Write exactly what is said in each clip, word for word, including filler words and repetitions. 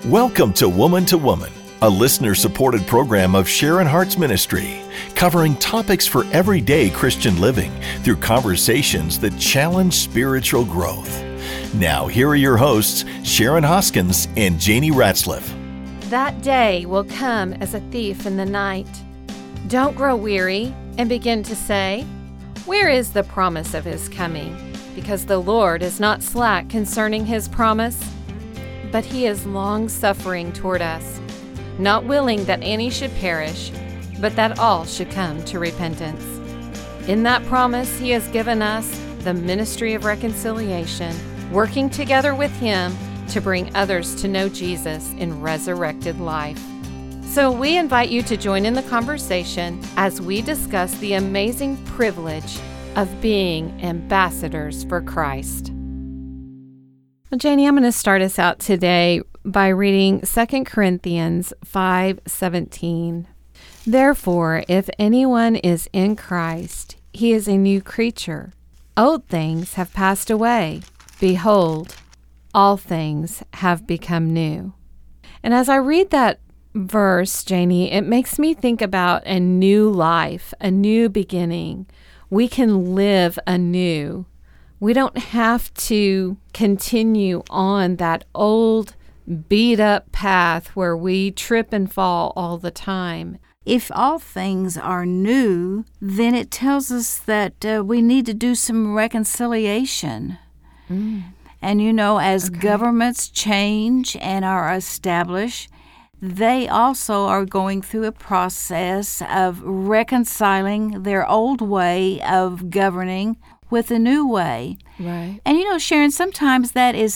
Welcome to Woman to Woman, a listener-supported program of Sharon Hart's ministry, covering topics for everyday Christian living through conversations that challenge spiritual growth. Now, here are your hosts, Sharon Hoskins and Janie Ratzliff. That day will come as a thief in the night. Don't grow weary and begin to say, "Where is the promise of his coming?" Because the Lord is not slack concerning his promise, but he is long-suffering toward us, not willing that any should perish, but that all should come to repentance. In that promise, he has given us the ministry of reconciliation, working together with him to bring others to know Jesus in resurrected life. So we invite you to join in the conversation as we discuss the amazing privilege of being ambassadors for Christ. Well, Janie, I'm going to start us out today by reading Second Corinthians five seventeen. Therefore, if anyone is in Christ, he is a new creature. Old things have passed away. Behold, all things have become new. And as I read that verse, Janie, it makes me think about a new life, a new beginning. We can live anew. We don't have to continue on that old, beat-up path where we trip and fall all the time. If all things are new, then it tells us that uh, we need to do some reconciliation. Mm. And you know, as Okay. governments change and are established, they also are going through a process of reconciling their old way of governing with a new way. Right. And you know, Sharon, sometimes that is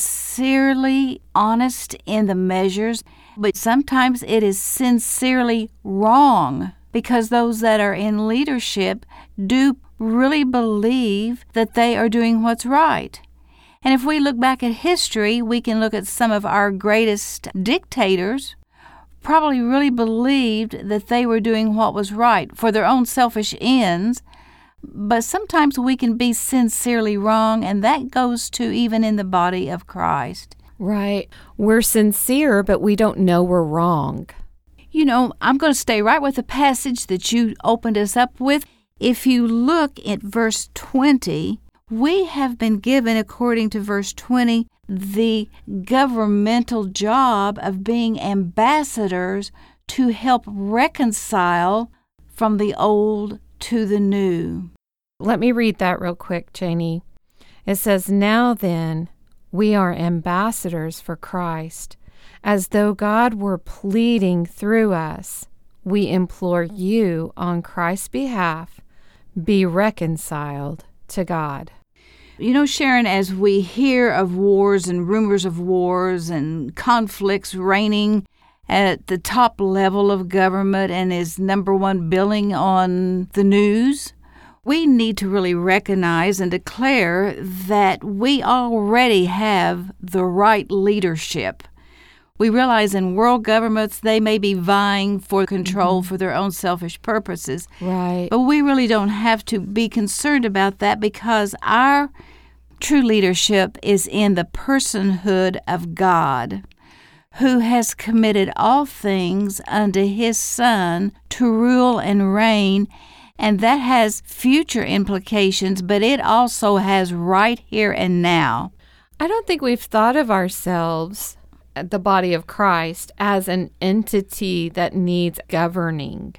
sincerely honest in the measures, but sometimes it is sincerely wrong because those that are in leadership do really believe that they are doing what's right. And if we look back at history, we can look at some of our greatest dictators probably really believed that they were doing what was right for their own selfish ends. But sometimes we can be sincerely wrong, and that goes to even in the body of Christ. Right. We're sincere, but we don't know we're wrong. You know, I'm going to stay right with the passage that you opened us up with. If you look at verse twenty, we have been given, according to verse twenty, the governmental job of being ambassadors to help reconcile from the old to the new. Let me read that real quick, Janie. It says, "Now then, we are ambassadors for Christ, as though God were pleading through us. We implore you on Christ's behalf, be reconciled to God." You know, Sharon, as we hear of wars and rumors of wars and conflicts reigning at the top level of government and is number one billing on the news, we need to really recognize and declare that we already have the right leadership. We realize in world governments, they may be vying for control mm-hmm. for their own selfish purposes. Right. But we really don't have to be concerned about that because our true leadership is in the personhood of God, who has committed all things unto his Son to rule and reign, and that has future implications, but it also has right here and now. I don't think we've thought of ourselves, the body of Christ, as an entity that needs governing.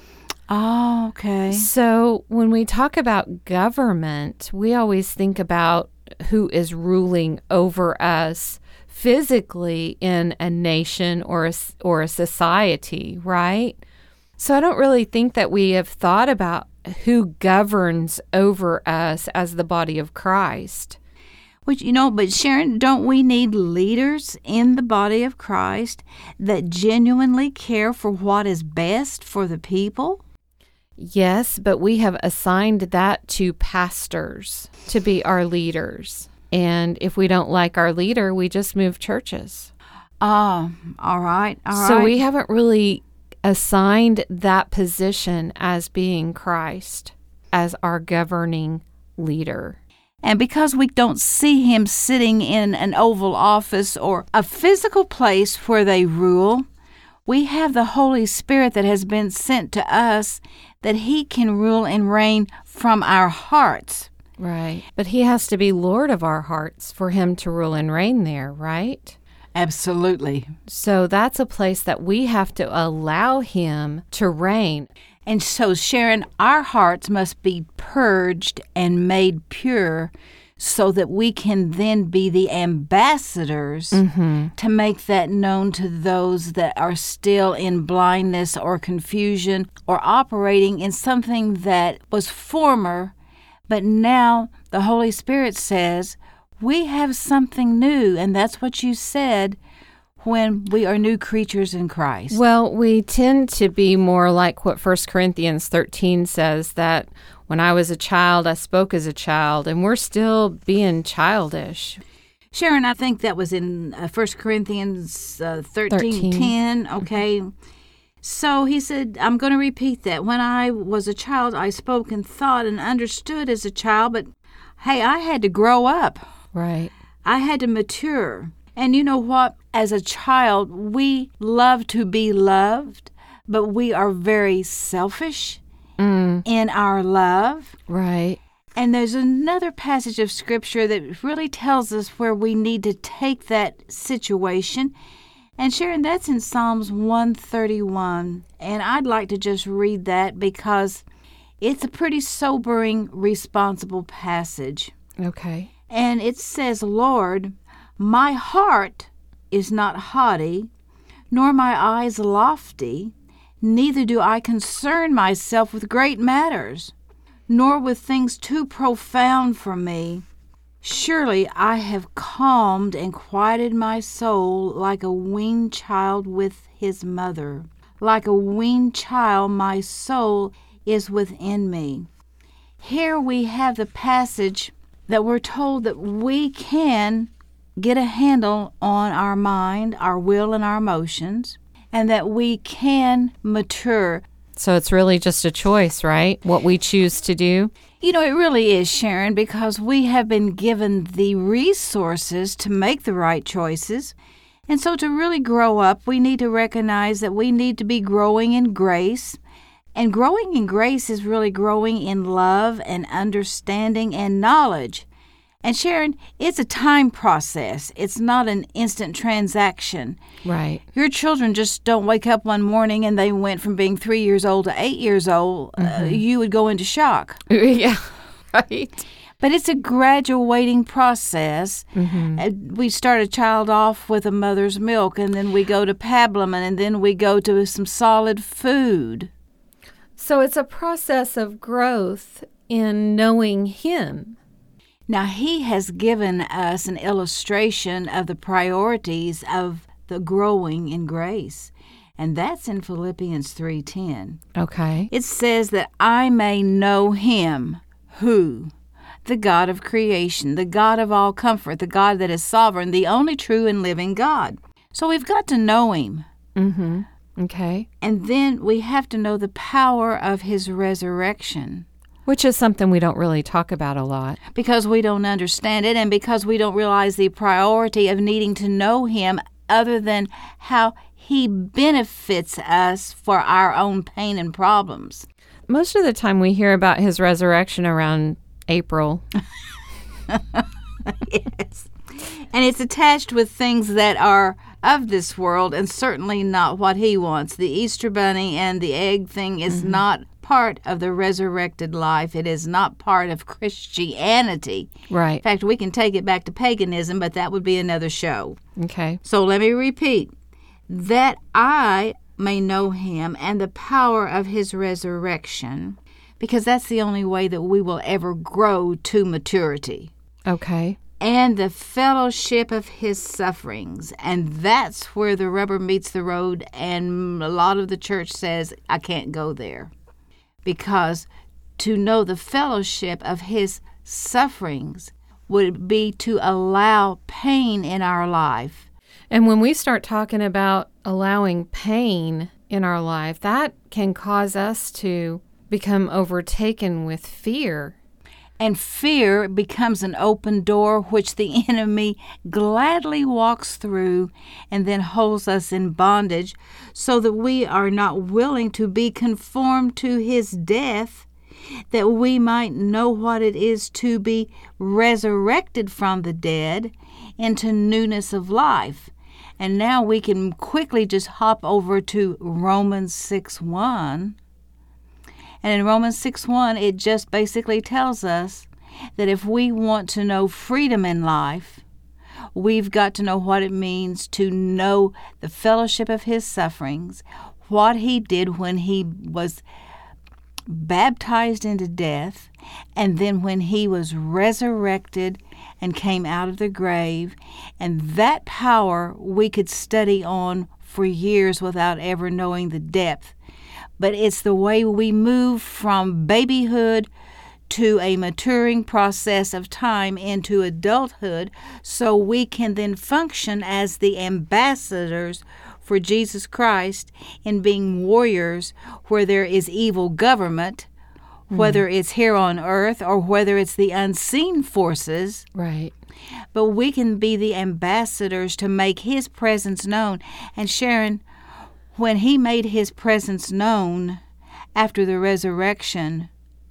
Oh, okay. So when we talk about government, we always think about who is ruling over us physically in a nation or a, or a society, right? So I don't really think that we have thought about who governs over us as the body of Christ. Which, you know, but Sharon, don't we need leaders in the body of Christ that genuinely care for what is best for the people? Yes, but we have assigned that to pastors to be our leaders. And if we don't like our leader, we just move churches. Oh, all right, all so right. we haven't really assigned that position as being Christ, as our governing leader. And because we don't see him sitting in an Oval Office or a physical place where they rule, we have the Holy Spirit that has been sent to us that he can rule and reign from our hearts. Right. But he has to be Lord of our hearts for him to rule and reign there, right? Absolutely. So that's a place that we have to allow him to reign. And so, Sharon, our hearts must be purged and made pure so that we can then be the ambassadors mm-hmm. to make that known to those that are still in blindness or confusion or operating in something that was former, but now the Holy Spirit says, we have something new, and that's what you said when we are new creatures in Christ. Well, we tend to be more like what First Corinthians thirteen says, that when I was a child, I spoke as a child, and we're still being childish. Sharon, I think that was in uh, First Corinthians uh, thirteen ten, okay? Mm-hmm. So he said, I'm going to repeat that. When I was a child, I spoke and thought and understood as a child, but hey, I had to grow up. Right. I had to mature. And you know what? As a child, we love to be loved, but we are very selfish mm. in our love. Right. And there's another passage of Scripture that really tells us where we need to take that situation. And Sharon, that's in Psalms one thirty-one. And I'd like to just read that because it's a pretty sobering, responsible passage. Okay. And it says, Lord, my heart is not haughty, nor my eyes lofty, neither do I concern myself with great matters, nor with things too profound for me. Surely I have calmed and quieted my soul like a weaned child with his mother. Like a weaned child, my soul is within me. Here we have the passage that we're told that we can get a handle on our mind, our will, and our emotions, and that we can mature. So it's really just a choice, right? What we choose to do? You know, it really is, Sharon, because we have been given the resources to make the right choices. And so to really grow up, we need to recognize that we need to be growing in grace. And growing in grace is really growing in love and understanding and knowledge. And Sharon, it's a time process. It's not an instant transaction. Right. Your children just don't wake up one morning and they went from being three years old to eight years old. Mm-hmm. Uh, you would go into shock. Yeah, right. But it's a graduating process. Mm-hmm. Uh, we start a child off with a mother's milk, and then we go to pablum, and then we go to some solid food. So it's a process of growth in knowing Him. Now, He has given us an illustration of the priorities of the growing in grace, and that's in Philippians three ten. Okay. It says that I may know Him, who? The God of creation, the God of all comfort, the God that is sovereign, the only true and living God. So we've got to know Him. Mm-hmm. Okay. And then we have to know the power of His resurrection. Which is something we don't really talk about a lot. Because we don't understand it, and because we don't realize the priority of needing to know Him other than how He benefits us for our own pain and problems. Most of the time we hear about His resurrection around April. Yes. And it's attached with things that are of this world and certainly not what He wants. The Easter bunny and the egg thing is mm-hmm. not part of the resurrected life. It is not part of Christianity. Right. In fact, we can take it back to paganism, but that would be another show. Okay. So let me repeat. That I may know Him and the power of His resurrection, because that's the only way that we will ever grow to maturity. Okay. And the fellowship of His sufferings. And that's where the rubber meets the road, and a lot of the church says, I can't go there. Because to know the fellowship of His sufferings would be to allow pain in our life. And when we start talking about allowing pain in our life, that can cause us to become overtaken with fear. And fear becomes an open door which the enemy gladly walks through and then holds us in bondage so that we are not willing to be conformed to his death, that we might know what it is to be resurrected from the dead into newness of life. And now we can quickly just hop over to Romans six one. And in Romans six one, it just basically tells us that if we want to know freedom in life, we've got to know what it means to know the fellowship of his sufferings, what he did when he was baptized into death, and then when he was resurrected and came out of the grave. And that power we could study on for years without ever knowing the depth. But it's the way we move from babyhood to a maturing process of time into adulthood, so we can then function as the ambassadors for Jesus Christ in being warriors where there is evil government, mm-hmm. whether it's here on earth or whether it's the unseen forces. Right. But we can be the ambassadors to make his presence known. And Sharon, when he made his presence known after the resurrection,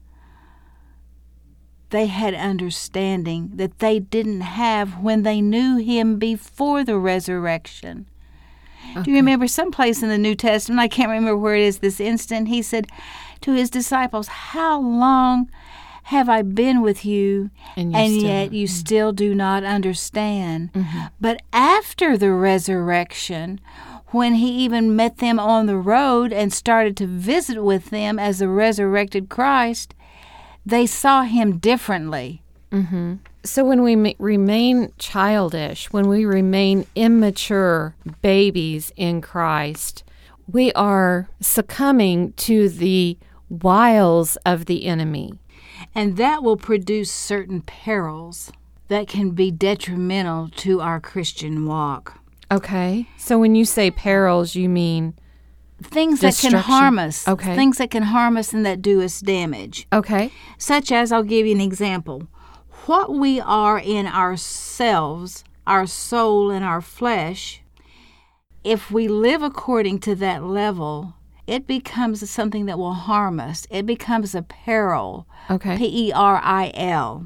they had understanding that they didn't have when they knew him before the resurrection. Okay. Do you remember someplace in the New Testament, I can't remember where it is this instant, he said to his disciples, "How long have I been with you, and, and still, yet you mm-hmm. still do not understand?" Mm-hmm. But after the resurrection, when he even met them on the road and started to visit with them as the resurrected Christ, they saw him differently. Mm-hmm. So when we ma- remain childish, when we remain immature babies in Christ, we are succumbing to the wiles of the enemy. And that will produce certain perils that can be detrimental to our Christian walk. Okay. So when you say perils, you mean things that can harm us. Okay. Things that can harm us and that do us damage. Okay. Such as, I'll give you an example. What we are in ourselves, our soul and our flesh, if we live according to that level, it becomes something that will harm us. It becomes a peril. Okay. P E R I L.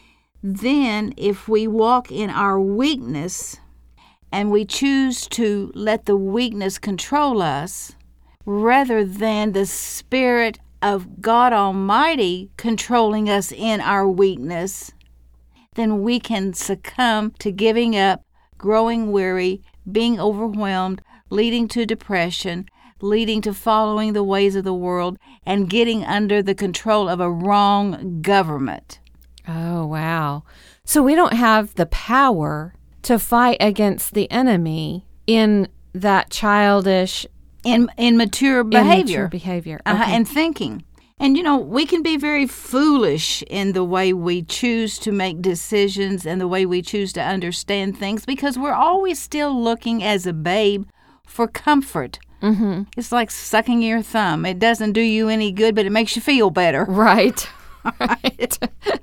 Then, if we walk in our weakness and we choose to let the weakness control us, rather than the Spirit of God Almighty controlling us in our weakness, then we can succumb to giving up, growing weary, being overwhelmed, leading to depression, leading to following the ways of the world, and getting under the control of a wrong government. Oh, wow. So we don't have the power to fight against the enemy in that childish, in immature behavior. Immature behavior. Uh-huh, okay. and thinking. And, you know, we can be very foolish in the way we choose to make decisions and the way we choose to understand things, because we're always still looking as a babe for comfort. Mm-hmm. It's like sucking your thumb. It doesn't do you any good, but it makes you feel better. Right. Right.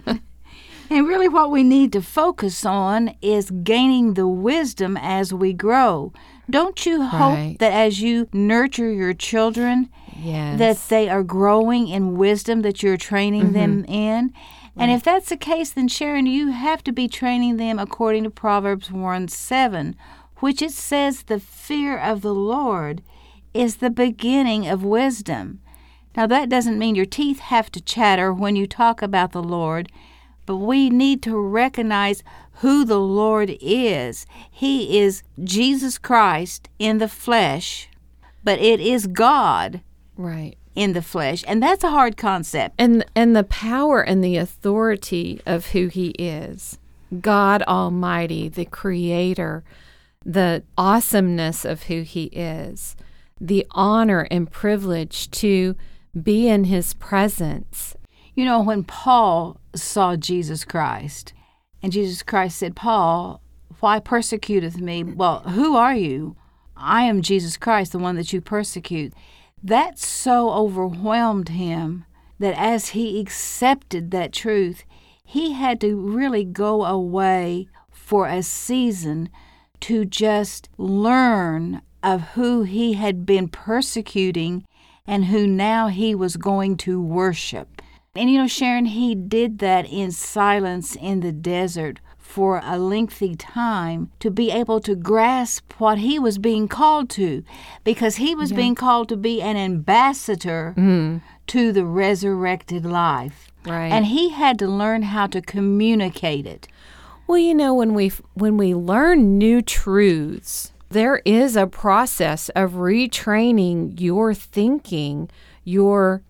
And really what we need to focus on is gaining the wisdom as we grow. Don't you hope right. that as you nurture your children, yes. that they are growing in wisdom, that you're training mm-hmm. them in? Right. And if that's the case, then Sharon, you have to be training them according to Proverbs one seven, which it says the fear of the Lord is the beginning of wisdom. Now, that doesn't mean your teeth have to chatter when you talk about the Lord, but we need to recognize who the Lord is. He is Jesus Christ in the flesh, but it is God right. in the flesh. And that's a hard concept. And and the power and the authority of who he is. God Almighty, the Creator, the awesomeness of who he is, the honor and privilege to be in his presence. You know, when Paul saw Jesus Christ, and Jesus Christ said, "Paul, why persecuteth me?" Well, who are you? I am Jesus Christ, the one that you persecute. That so overwhelmed him that as he accepted that truth, he had to really go away for a season to just learn of who he had been persecuting and who now he was going to worship. And you know, Sharon, he did that in silence in the desert for a lengthy time to be able to grasp what he was being called to, because he was yeah. being called to be an ambassador mm. to the resurrected life. Right. And he had to learn how to communicate it. Well, you know, when we when we learn new truths, there is a process of retraining your thinking, your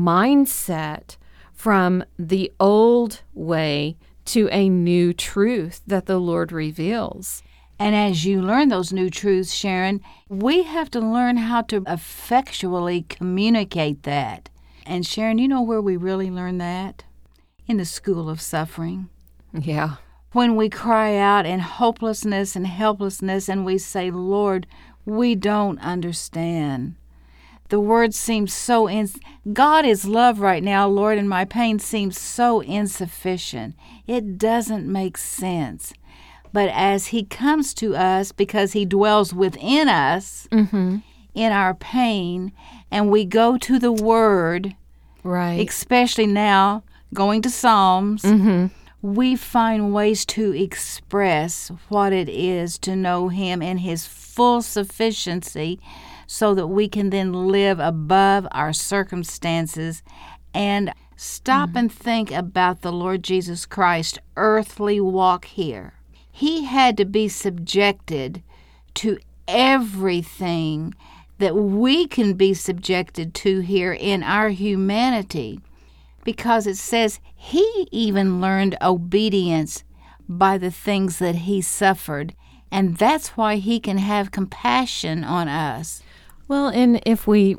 mindset from the old way to a new truth that the Lord reveals. And as you learn those new truths, Sharon, we have to learn how to effectually communicate that. And Sharon, you know where we really learn that? In the school of suffering. Yeah. When we cry out in hopelessness and helplessness and we say, Lord, we don't understand. The word seems so, ins- God is love right now, Lord, and my pain seems so insufficient. It doesn't make sense. But as he comes to us, because he dwells within us, mm-hmm. in our pain, and we go to the word, right? Especially now, going to Psalms, mm-hmm. we find ways to express what it is to know him in his full sufficiency, so that we can then live above our circumstances and stop mm. and think about the Lord Jesus Christ's earthly walk here. He had to be subjected to everything that we can be subjected to here in our humanity, because it says he even learned obedience by the things that he suffered, and that's why he can have compassion on us. Well, and if we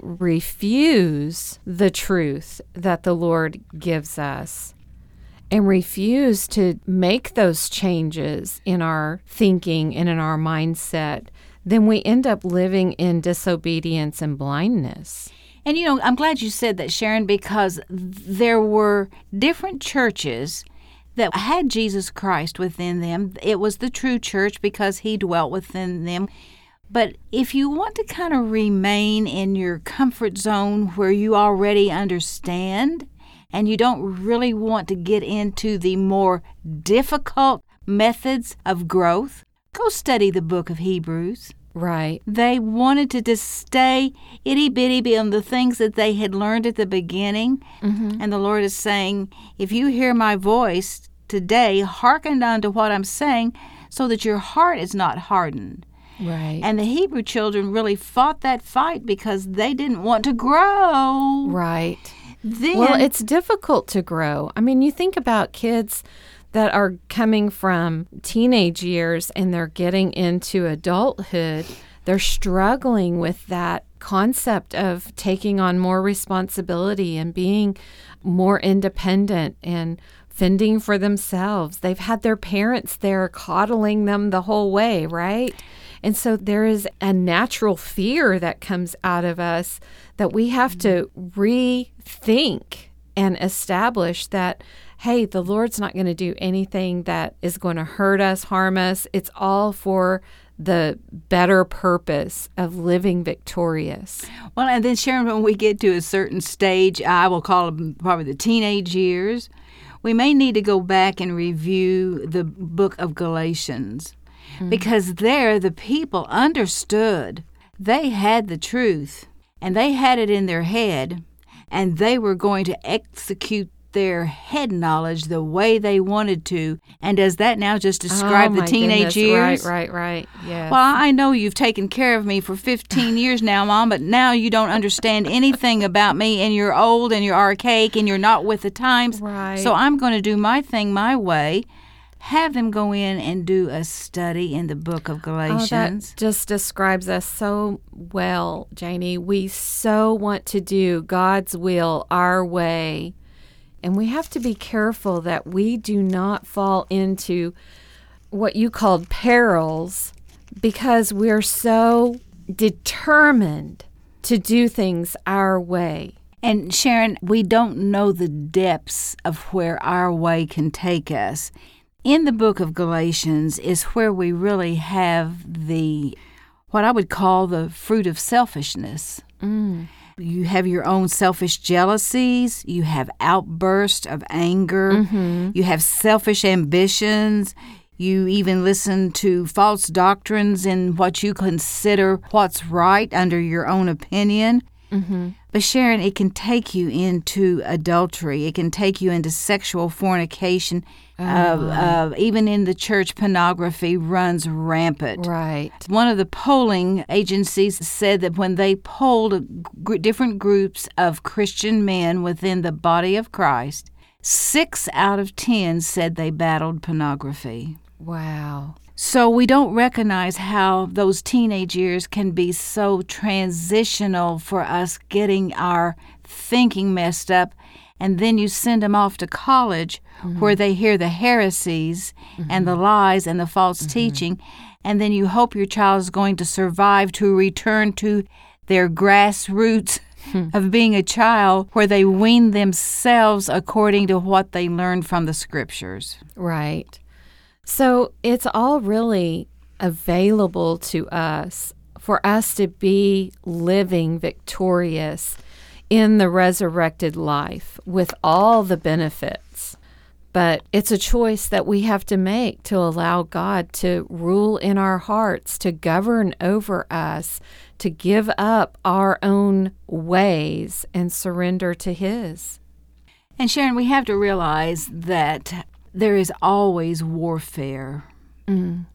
refuse the truth that the Lord gives us and refuse to make those changes in our thinking and in our mindset, then we end up living in disobedience and blindness. And, you know, I'm glad you said that, Sharon, because there were different churches that had Jesus Christ within them. It was the true church because he dwelt within them. But if you want to kind of remain in your comfort zone where you already understand and you don't really want to get into the more difficult methods of growth, go study the book of Hebrews. Right. They wanted to just stay itty-bitty on the things that they had learned at the beginning. Mm-hmm. And the Lord is saying, if you hear my voice today, hearken unto what I'm saying so that your heart is not hardened. Right. And the Hebrew children really fought that fight because they didn't want to grow. Right. Then, well, it's difficult to grow. I mean, you think about kids that are coming from teenage years and they're getting into adulthood. They're struggling with that concept of taking on more responsibility and being more independent and fending for themselves. They've had their parents there coddling them the whole way, right? And so there is a natural fear that comes out of us that we have to rethink and establish that, hey, the Lord's not going to do anything that is going to hurt us, harm us. It's all for the better purpose of living victorious. Well, and then, Sharon, when we get to a certain stage, I will call them probably the teenage years, we may need to go back and review the book of Galatians. Mm-hmm. Because there the people understood. They had the truth, and they had it in their head, and they were going to execute their head knowledge the way they wanted to. And does that now just describe oh, the teenage goodness. years? Right, right, right. Yes. Well, I know you've taken care of me for fifteen years now, Mom, but now you don't understand anything about me, and you're old and you're archaic and you're not with the times. Right. So I'm going to do my thing my way. Have them go in and do a study in the book of Galatians. Oh, that just describes us so well, Janie. We so want to do God's will our way. And we have to be careful that we do not fall into what you called perils because we're so determined to do things our way. And Sharon, we don't know the depths of where our way can take us. In the book of Galatians is where we really have the, what I would call the fruit of selfishness. Mm. You have your own selfish jealousies. You have outbursts of anger. Mm-hmm. You have selfish ambitions. You even listen to false doctrines in what you consider what's right under your own opinion. Mm-hmm. But Sharon, it can take you into adultery. It can take you into sexual fornication. Oh. Uh, uh, even in the church, pornography runs rampant. Right. One of the polling agencies said that when they polled g- different groups of Christian men within the body of Christ, six out of ten said they battled pornography. Wow. So we don't recognize how those teenage years can be so transitional for us getting our thinking messed up. And then you send them off to college mm-hmm. where they hear the heresies mm-hmm. and the lies and the false mm-hmm. teaching. And then you hope your child is going to survive to return to their grassroots hmm. of being a child where they wean themselves according to what they learned from the scriptures. Right. So it's all really available to us for us to be living victorious in the resurrected life with all the benefits. But it's a choice that we have to make to allow God to rule in our hearts, to govern over us, to give up our own ways and surrender to His. And Sharon, we have to realize that there is always warfare. Mm.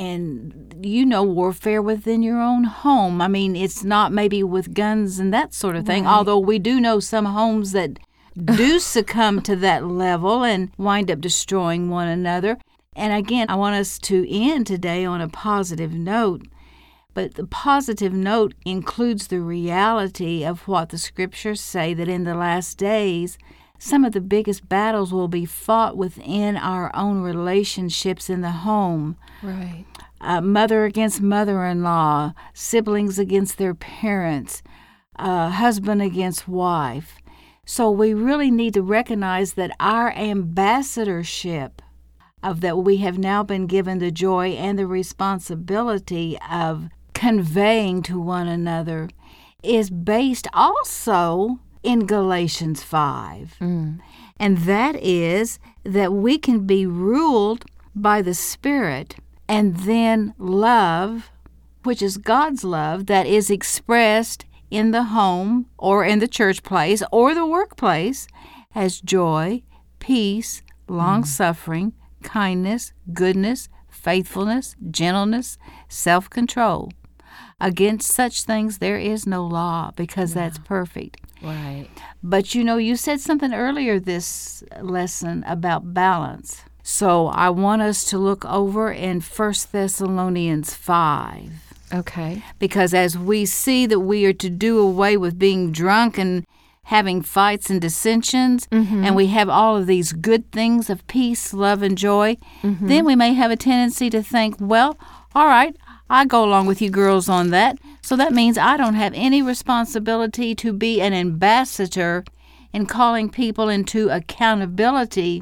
And you know warfare within your own home. I mean, it's not maybe with guns and that sort of thing, right. although we do know some homes that do succumb to that level and wind up destroying one another. And again, I want us to end today on a positive note. But the positive note includes the reality of what the scriptures say, that in the last days, some of the biggest battles will be fought within our own relationships in the home. Right. Uh, mother against mother-in-law, siblings against their parents, uh, husband against wife. So we really need to recognize that our ambassadorship of that we have now been given the joy and the responsibility of conveying to one another is based also in Galatians five. Mm. And that is that we can be ruled by the Spirit, and then love, which is God's love, that is expressed in the home or in the church place or the workplace as joy, peace, long-suffering, mm. kindness, goodness, faithfulness, gentleness, self-control. Against such things there is no law, because yeah. that's perfect. Right. But you know, you said something earlier this lesson about balance. So I want us to look over in First Thessalonians five. Okay. Because as we see that we are to do away with being drunk and having fights and dissensions, mm-hmm. and we have all of these good things of peace, love, and joy, mm-hmm. then we may have a tendency to think, well, all right, I go along with you girls on that. So that means I don't have any responsibility to be an ambassador in calling people into accountability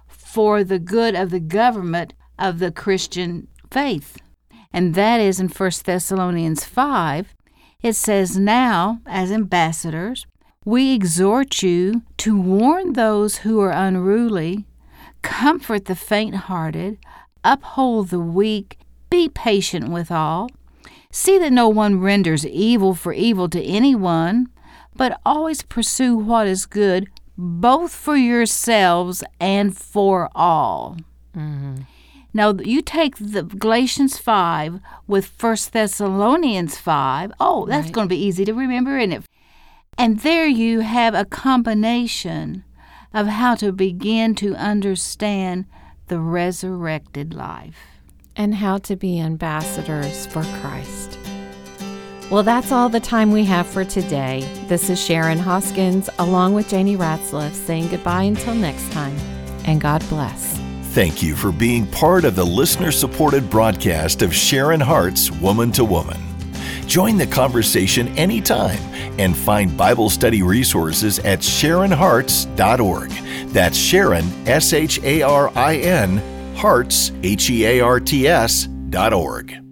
for the good of the government of the Christian faith. And that is in First Thessalonians five. It says, now, as ambassadors, we exhort you to warn those who are unruly, comfort the faint-hearted, uphold the weak, be patient with all. See that no one renders evil for evil to anyone, but always pursue what is good, both for yourselves and for all. Mm-hmm. Now, you take the Galatians five with First Thessalonians five. Oh, that's right. going to be easy to remember, isn't it? And there you have a combination of how to begin to understand the resurrected life. And how to be ambassadors for Christ. Well, that's all the time we have for today. This is Sharon Hoskins, along with Janie Ratzliff, saying goodbye until next time, and God bless. Thank you for being part of the listener-supported broadcast of Sharon Hart's Woman to Woman. Join the conversation anytime and find Bible study resources at sharon hearts dot org. That's Sharon, S H A R I N, Hearts, H E A R T S, dot org.